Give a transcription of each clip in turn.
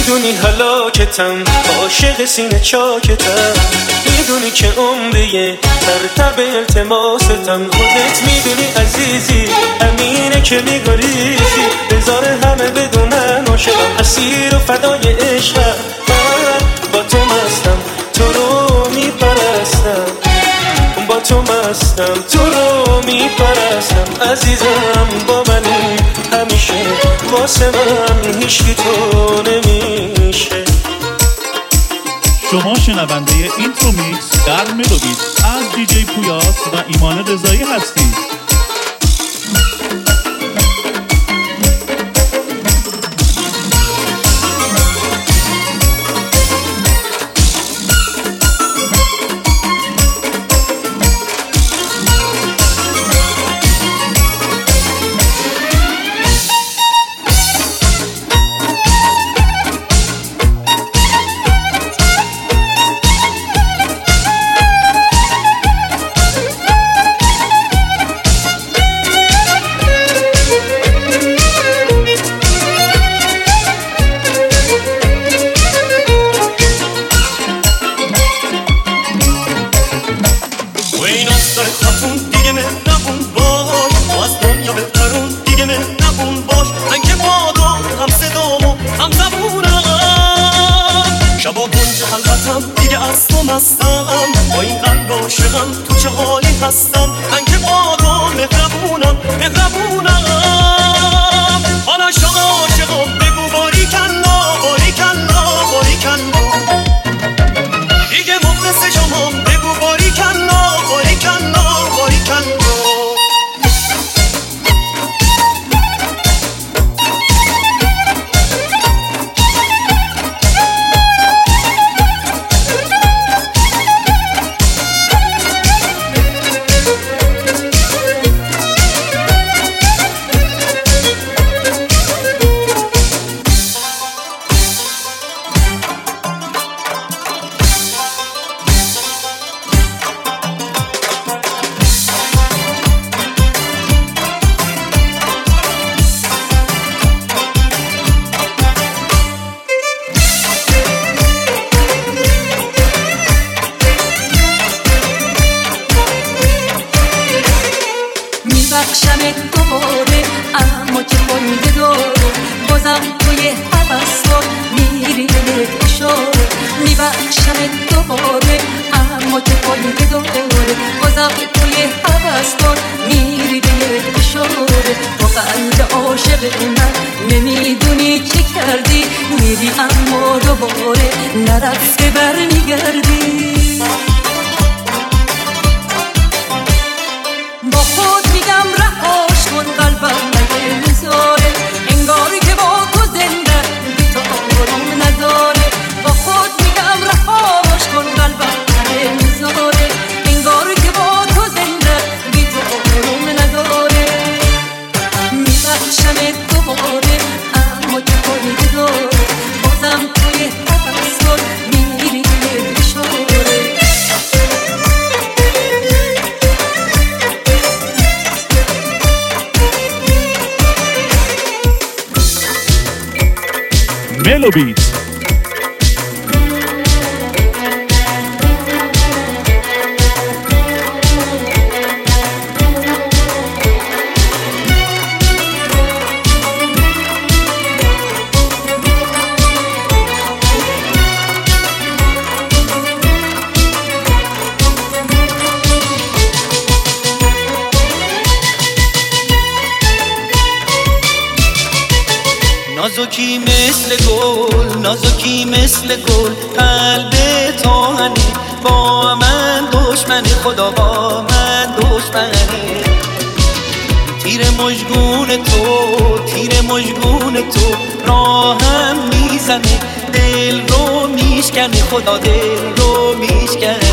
میدونی هلاکتم، عاشق سینه چاکتم، میدونی که عمریه ترتب التماستم. خودت میدونی عزیزی امینه که میگریزی، بذار همه بدونن عاشقم، اسیر و فدای عشقم. من با تو مستم، تو رو میپرستم، با تو مستم، تو رو میپرستم. عزیزم با منی همیشه، واسه من هیچکی تو نمیشه. شما شنونده اینترو میکس در ملوبیت از دیجی پویاس و ایمان رضایی هستید. با این قلب عاشقم تو چه حالی هستم، من که با تو مهربونم مهربونم. حالا شما عاشقم بگو باریکلا باریکلا باریکلا، دیگه مخلص شما بگو باریکلا باریکلا باریکلا. میبخشمت دوباره اما که خونده داره، بازم توی حوستان میری بهت اشاره. میبخشمت دوباره اما که خونده داره، بازم توی حوستان میری بهت اشاره. با قلب عاشق من نمیدونی چه کردی، میری اما دوباره نرفته برمیگردی. با خود میگم رهاش کن، قلبم مگه میذاره انگاری که با تو زنده بی تو آروم نداره. با خود میگم رهاش کن، قلبم مگه میذاره انگاری که با تو زنده بی تو آروم نداره. میبخشمت دوباره اما که خودی داره، بازم توی حوستان میری اشاره. ملوبیت نازکی مثل گل، نازکی مثل گل، قلب تاهنه با من دشمنه، خدا با من دشمنه. تیر مژگون تو، تیر مژگون تو راهم میزنه، دل رو میشکنه، خدا دل رو میشکنه.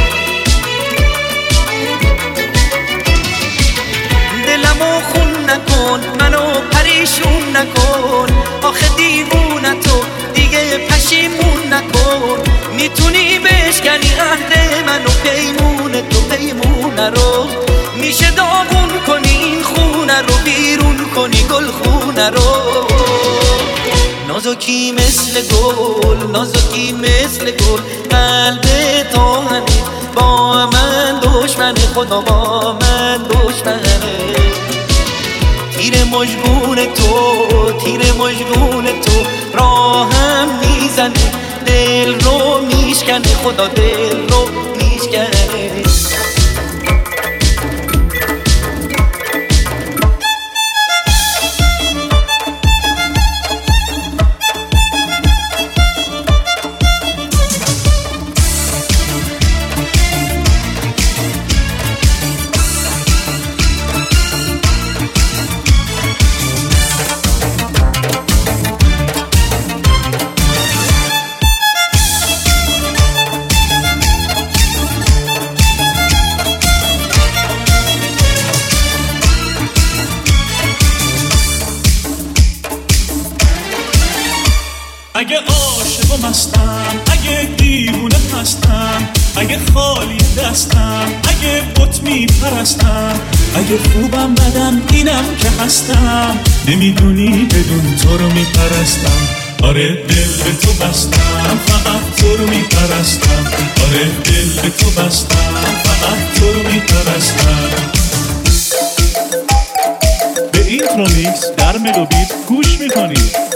دلمو خون نکن، منو پریشون نکن، آخه دیوونه تو دیگه پشیمون نکن. میتونی بشکنی عهد منو، پیمون تو پیمونه رو، میشه داغون کنی این خونه رو، بیرون کنی گل خونه رو. نازکی مثل گل، نازکی مثل گل، قلب تو همین با من دشمن، خدا با من دشمنه. تیر مژگون تو، تیر مژگون تو راهم میزنه، دل رو میشکنه، خدا دل رو میشکنه. اگه عاشق و مستم، اگه دیوونه هستم، اگه خالی دستم، اگه بت میپرستم، اگه خوبم بدم اینم که هستم، نمیدونی بدون تو رو میپرستم. آره دل به تو بستم، فقط تو رو میپرستم. آره دل به تو بستم، فقط تو رو میپرستم. به اینترومیکس در ملوبیت گوش میکنید.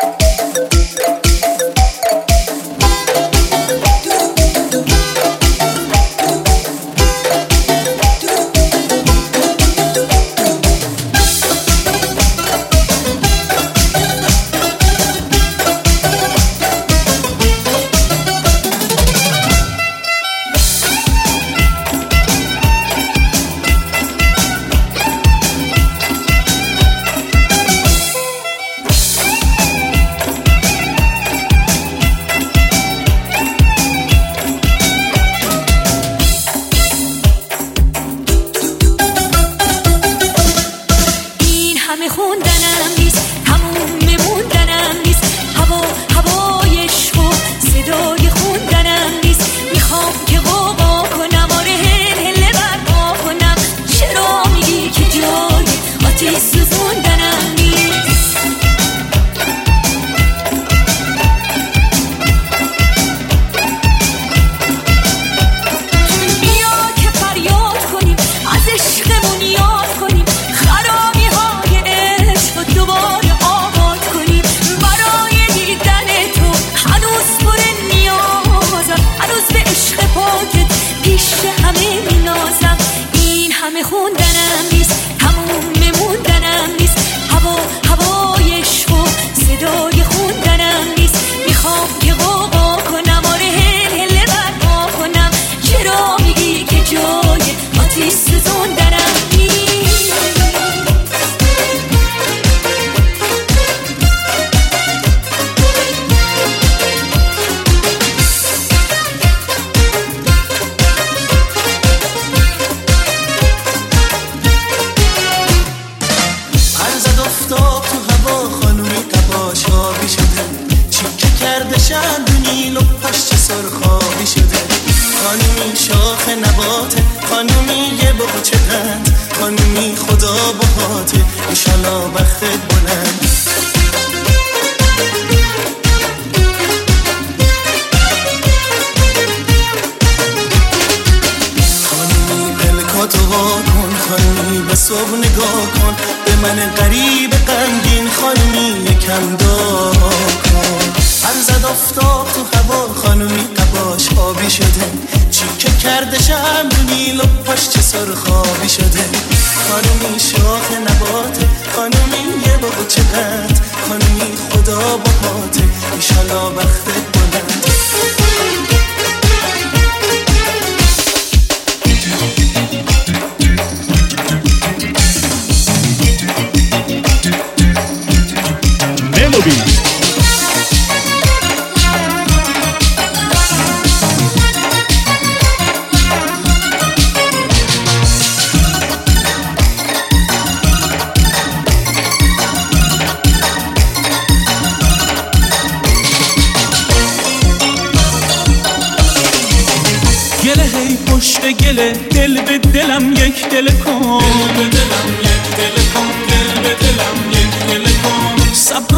گله دل به دلم یک دل کن، دل به دلم یک دل کن، دل به دلم یک دل کن. صبر و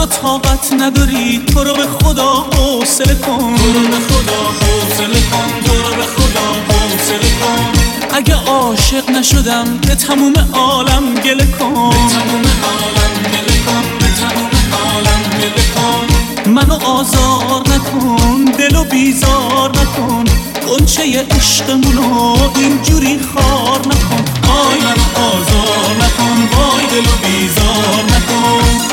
طاقت نداری تو رو به خدا حوصله کن، تو رو به خدا حوصله کن، تو رو به خدا حوصله کن. اگه عاشق نشدم به تموم عالم گله کن، به تموم عالم گله کن، به تموم عالم گله کن. منو آزار نکن، دلو بیزار نکن، غنچه عشقمونو اینجوری خار نکن. آی منو آزار نکن، وای دلو بیزار نکن.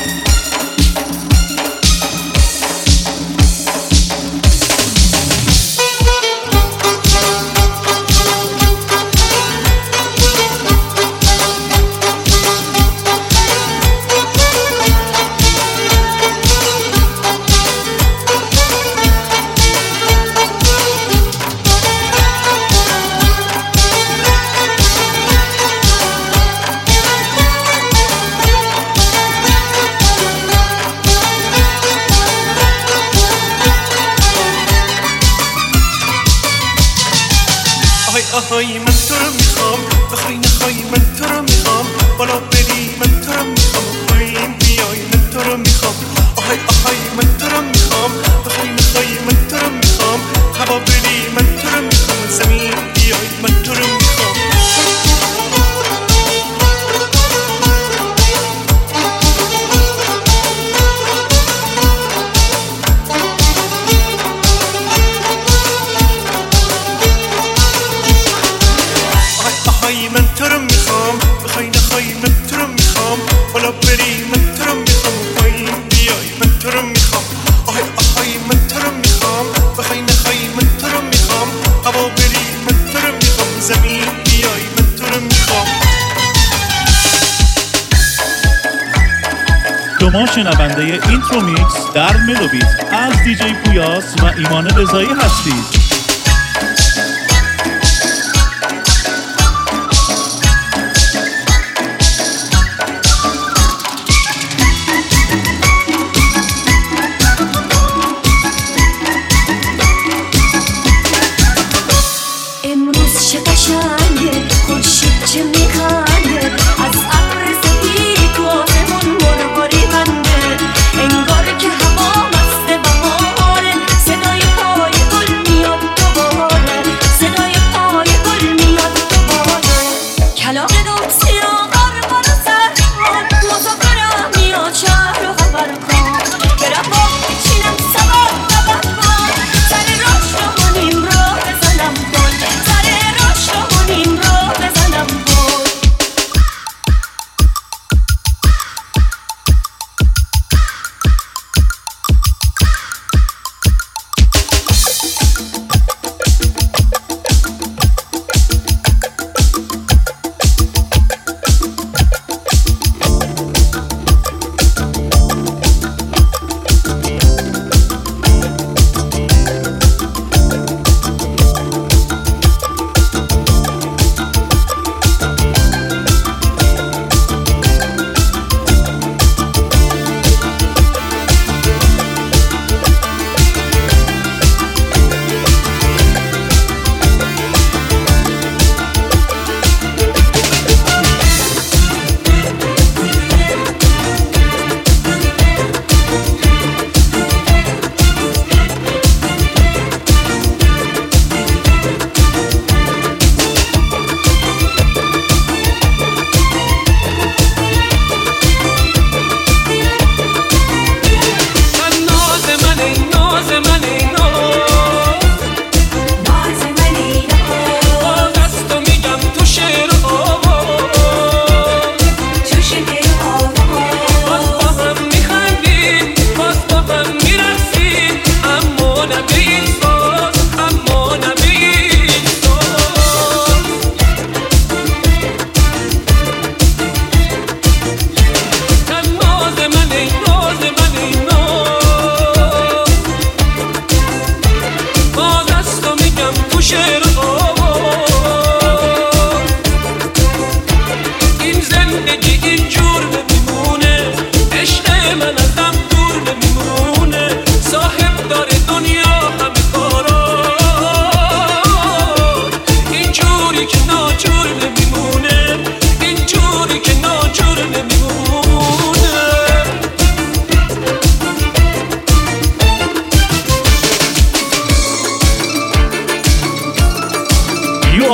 آهای من تو رو میخوام، بخوای نخوای من تو رو میخوام، بالا بری من تو رو میخوام، پایین بیای من تو رو میخوام. آهای آهای من تو رو میخوام، بخوای نخوای من تو رو میخوام، هوا بری من تو رو میخوام، زمین بیای من تو رو میخوام. من تو رو میخوام، بخوای نخوای من تو رو میخوام، بالا بری من تو رو میخوام، پایین بیای من تو رو میخوام. آهای آهای من تو رو میخوام، بخوای نخوای من تو رو میخوام، هوا بری من تو رو میخوام، زمین بیای من تو رو میخوام. شما شنونده اینترو میکس در ملوبیت از دیجی پویاس و ایمان رضایی هستید.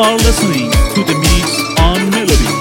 are listening to the Mix on Melodies.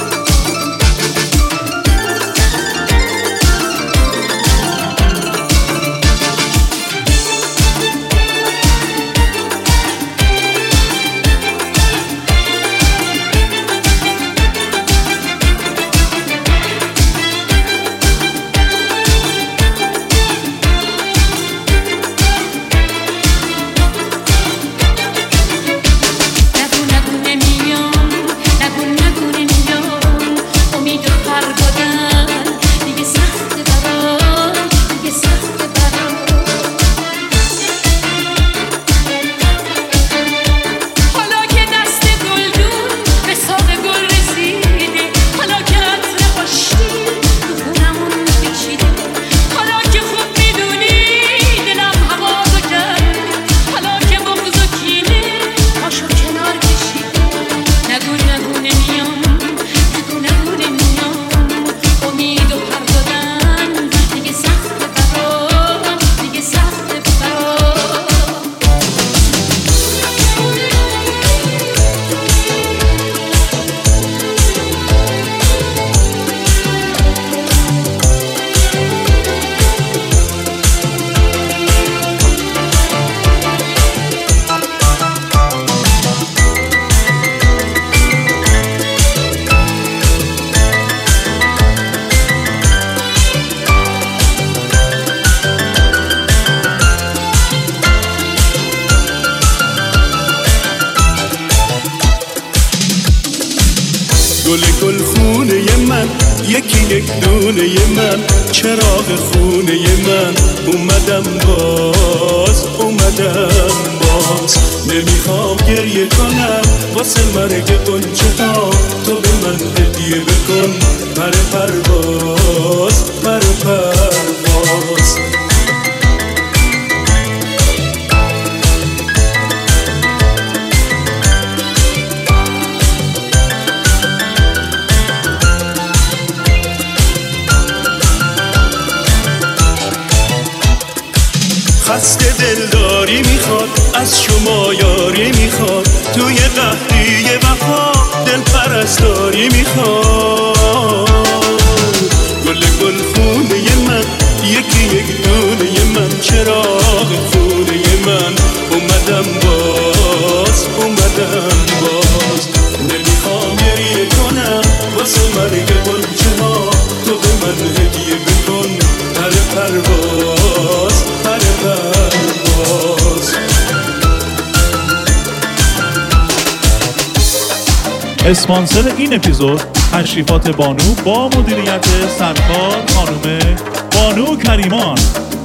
گل خونه من یکی یک دونه من چراغ خونه من اومدم باز نمیخوام گریه کنم واسه مرگ غنچه ها تو به من هدیه بکن پرواز خسته دلداری میخواد از شما یاری میخواد توی قهری وفا دل پرستاری میخواد گل خونه من یکی یک دونه من چراغ خونه من اومدم باز نمیخوام گریه کنم واسه مرگ غنچه ها تو به من هدیه بکن پرواز اسپانسر این اپیزود تشریفات بانو با مدیریت سرکار خانم بانو کریمان.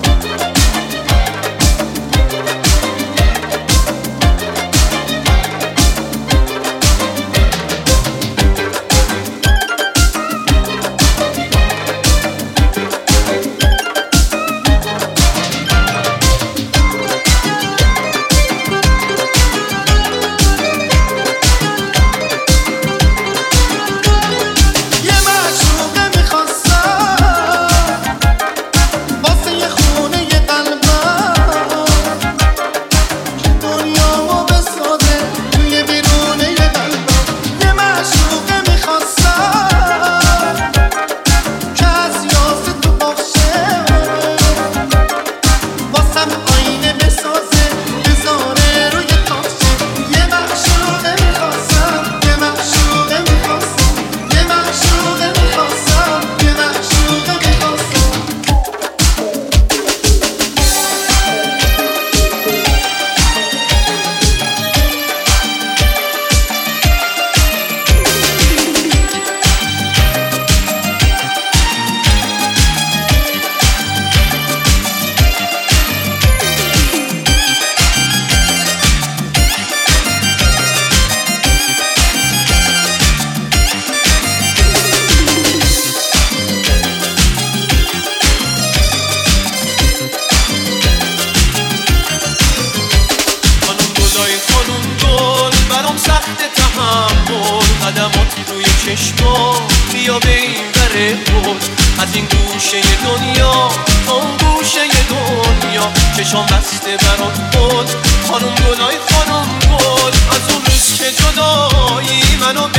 بیا به این بره بود از این گوشه دنیا تا اون گوشه دنیا چشام بسته برات بود خانم گلای خانم گل از اون روز که جدا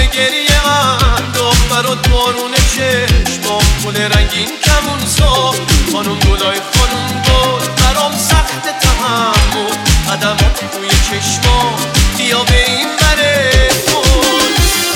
گریه هم دخترات بارون چشمام گل رنگین کمون سا خانم گلای خانم گل برام سخت تحمل قدمات توی چشمام بیا به این بره کن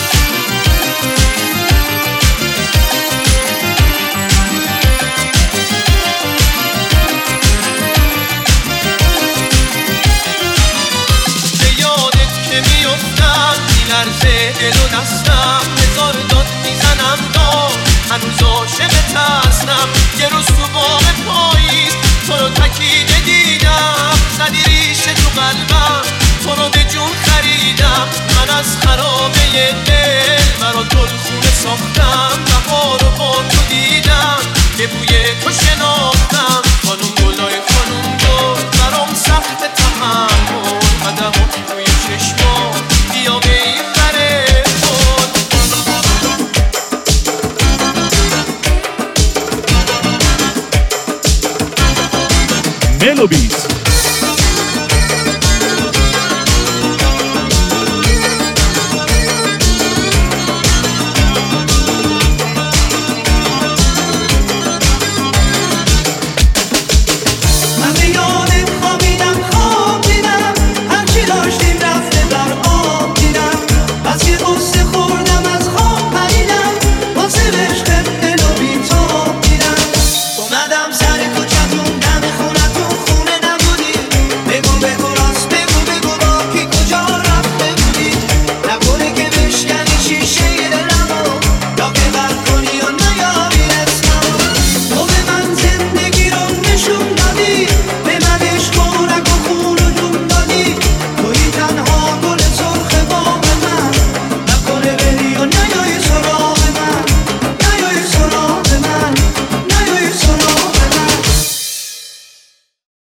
به یادت که میفتم میلرزه دل و دستم هزار داد میزنم داد هنوز عاشقت هستم یه روز تو باغ پاییز تو رو تکیده دیدم زدی ریشه تو قلبم تو رو به جون خریدم من از خرابه دل برا گلخونه ساختم بهار رو با تو دیدم یه بوی تو شناختم خانوم گلای خانوم گل برام سخت تحمل قدمات توی چشمام بیا به این بره ملوبیز